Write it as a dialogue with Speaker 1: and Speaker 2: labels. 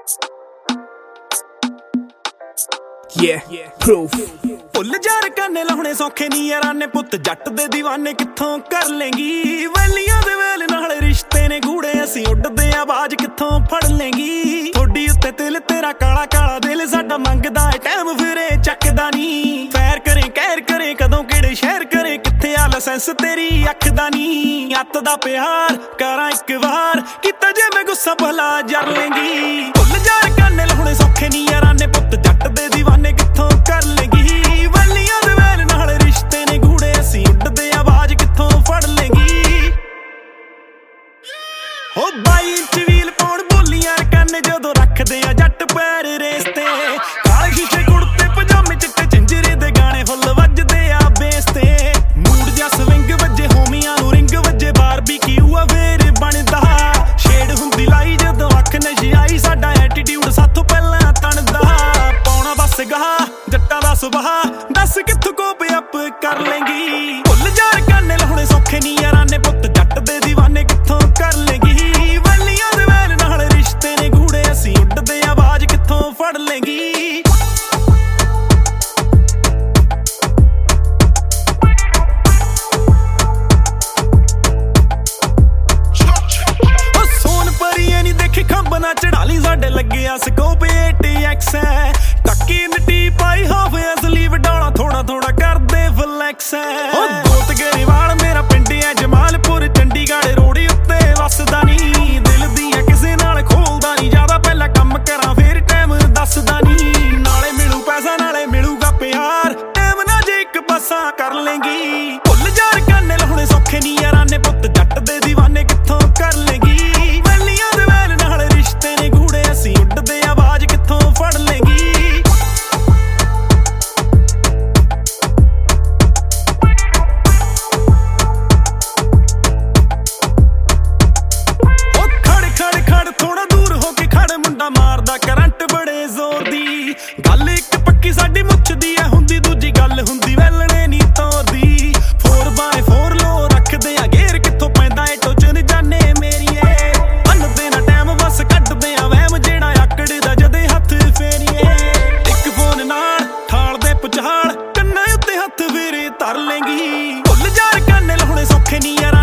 Speaker 1: proof ਭੁੱਲ jar ਕੰਨੇ ਲਾਉਣੇ ਸੌਖੇ ਨੀ ਯਾਰਾਂ ਨੇ ਪੁੱਤ ਜੱਟ ਦੇ دیਵਾਨੇ ਕਿੱਥੋਂ ਕਰ ਲੇਂਗੀ ਵੈਲੀਆਂ ਦੇ ਵੇਲ ਨਾਲ ਰਿਸ਼ਤੇ ਨੇ ਗੂੜੇ ਅਸੀਂ ਉੱਡਦੇ ਆਵਾਜ਼ ਕਿੱਥੋਂ ਫੜ ਲੇਂਗੀ ਥੋੜੀ ਉੱਤੇ ਤਿਲ ਤੇਰਾ ਕਾਲਾ ਕਾਲਾ ਦਿਲ ਸਾਡਾ ਮੰਗਦਾ ਏ ਟਾਈਮ ਫਿਰੇ ਚੱਕਦਾ ਨੀ ਫੈਰ ਕਰੇ ਕਹਿਰ ਕਰੇ ਕਦੋਂ ਕਿਹੜੇ ਸ਼ਹਿਰ ਕਰੇ ਕਿੱਥੇ ਆ ਲਾਇਸੈਂਸ ਤੇਰੀ ਅੱਖ ਦਾ ਨੀ ਅੱਤ ਦਾ ਪਿਆਰ ਕਰਾਂ ਇੱਕ ਵਾਰ ਕੀਤਾ ਜੇ ਮੈਂ ਗੁੱਸਾ ਭਲਾ ਜਰ ਲੇਂਗੀ ਭੁੱਲ ਜਾਰ ਕੰਨੇ ਲਾਉਣੇ ਸੌਖੇ ਨੀ ਯਾਰਾਂ ਨੇ ਪੁੱਤ ਜੱਟ ਦੇ دیਵਾਨੇ ਕਿੱਥੋਂ ਕਰ ਲੇਂਗੀ ਵੈਲੀਆਂ ਦੇ ਵੇਲ ਨਾਲ ਰਿਸ਼ਤੇ ਨੇ ਗੂੜੇ ਅਸੀਂ ਉੱਡਦੇ ਆਵਾਜ਼ ਕਿੱਥੋਂ ਫੜ ਲੇਂਗੀ ਹੋ 22 ਇੰਚ ਵੀਲ ਪਾਉਣ ਬੋਲੀਆਂ ਕੰਨ ਜਦੋਂ ਰੱਖਦੇ ਆ ਜੱਟ ਪੈਰ ਰੇਸ ਤੇ ਕਾਲੇ ਸ਼ੀਸ਼ੇ ਕੁੜਤੇ ਪਜਾਮੇ ਚਿੱਟੇ ਝੰਜਰੇ ਦੇ ਗਾਣੇ ਫੁੱਲ ਵੱਜਦੇ ਆ ਬੇਸ ਤੇ ਮੂਡ ਜਾਂ ਸਵਿੰਗ ਵੱਜੇ ਹੋਮੀਆਂ ਨੂੰ ਰਿੰਗ ਵੱਜੇ ਬਾਰਬੀਕਿਊ ਆ ਫੇਰ ਬਣਦਾ ਸ਼ੇਡ ਹੁੰਦੀ ਲਾਈ ਜਦੋਂ ਅੱਖ ਨਸ਼ੀ ਆਈ ਸਾਡਾ ਐਟੀਟਿਊਡ ਸਾਥੋਂ ਪਹਿਲਾਂ ਤਣਦਾ ਪਾਉਣਾ ਬਸ ਗਾਹ ਜੱਟਾਂ ਦਾ ਸੁਭਾਅ ਦੱਸ ਕਿੱਥੋਂ ਕੋਪ ਅਪ ਕਰ ਲੇਂਗੀ ਭੁੱਲ ਜਾਰ ਕੰਨੇ ਲਾਉਣੇ ਸੌਖੇ ਨੀ ਯਾਰਾਂ ਨੇ ਪੁੱਤ ਜੱਟ ਦੇ دیਵਾਨੇ ਕਿੱਥੋਂ ਕਰ ਲੇਂਗੀ ਵੈਲੀਆਂ ਦੇ ਵੇਲ ਨਾਲ ਰਿਸ਼ਤੇ ਨੇ ਗੂੜੇ ਅਸੀਂ ਉੱਡਦੇ ਆਵਾਜ਼ ਕਿੱਥੋਂ ਫੜ ਲੇਂਗੀ ਉਹ ਸੋਨ ਪਰੀਏ ਨੀ ਦੇਖੀ ਖੰਭ ਨਾ ਚੜਾ ਲਈ ਸਾਡੇ ਲੱਗਿਆ ਸਕੋਪ 8x ਹੈ ਟੱਕੀ ਮਿੱਟੀ ਪਾਈ ਹੋਵੇ ਅਸਲੀ ਵਡਾਉਣਾ ਥੋੜਾ ਥੋੜਾ ਕਰਦੇ ਫਲੈਕਸ ਹੈ ਉਹ ਦੋਤ ਗਰੀਵਾਲ ਮੇਰਾ ਪਿੰਡ ਹੈ ਜਮਾਲਪੁਰ ਚੰਡੀਗੜ੍ਹ ਰੋੜੀ ਉੱਤੇ ਵਸਦਾ ਨੀ ਦਿਲ ਦੀਆਂ ਕਿਸੇ ਨਾਲ ਖੋਲਦਾ ਨੀ ਜਿਆਦਾ ਪਹਿਲਾਂ ਕੰਮ ਕਰਾਂ ਫੇਰ ਟਾਈਮ ਦੱਸਦਾ ਨੀ ਨਾਲੇ ਮਿਲੂ ਪੈਸਾ ਨਾਲੇ ਮਿਲੂਗਾ ਪਿਆਰ ਟਾਈਮ ਨਾ ਜੇ ਇੱਕ ਪਾਸਾ ਕਰ ਲੇਂਗੀ ਭੁੱਲ ਜਾਰ ਕੰਨੇ ਲਾਉਣੇ ਸੌਖੇ ਨੀ ਯਾਰਾਂ ਨੇ ਪੁੱਤ ਜੱਟ ਦੇ دیਵਾਨੇ ਕਿੱਥੋਂ ਕਰ ਲੇਂਗੀ ਵੈਲੀਆਂ ਦੇ ਵੇਲ ਨਾਲ ਰਿਸ਼ਤੇ ਨੇ ਗੂੜੇ ਅਸੀਂ ਉੱਡਦੇ ਆਵਾਜ਼ ਕਿੱਥੋਂ ਫੜ ਲੇਂਗੀ ਮਾਰਦਾ ਕਰੰਟ ਬੜੇ ਜ਼ੋਰ ਦੀ ਗੱਲ ਇੱਕ ਪੱਕੀ ਸਾਡੀ ਮੁੱਛਦੀ ਐ ਹੁੰਦੀ ਦੂਜੀ ਗੱਲ ਹੁੰਦੀ ਵੈਲਣੇ ਨੀ ਤੋਰਦੀ 4x4 ਲੋ ਰੱਖਦੇ ਆ ਗੇਰ ਕਿੱਥੋਂ ਪੈਂਦਾ ਏ ਟੋਚਨ ਜਾਨੇ ਮੇਰੀਏ ਅੰਨਦੇ ਨਾ ਟਾਈਮ ਬਸ ਕੱਢਦੇ ਆ ਵਹਿਮ ਜਿਹੜਾ ਆਕੜਦਾ ਜਦੇ ਹੱਥ ਫੇਰੀਏ ਇੱਕ ਫੋਨ ਨਾਲ ਠਾਲ ਦੇ ਪੁਚਾਲ ਕੰਨਾਂ ਉੱਤੇ ਹੱਥ ਫੇਰੇ ਧਰ ਲੇਂਗੀ ਭੁੱਲ ਜਾਰ ਕੰਨੇ ਲਾਉਣੇ ਸੌਖੇ ਨੀ ਯਾਰ